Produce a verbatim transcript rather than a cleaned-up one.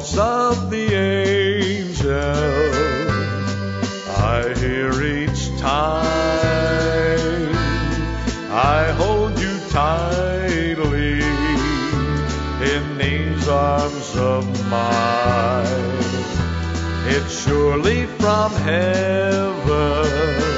notes of the angels I hear each time I hold you tightly in these arms of mine. It's surely from heaven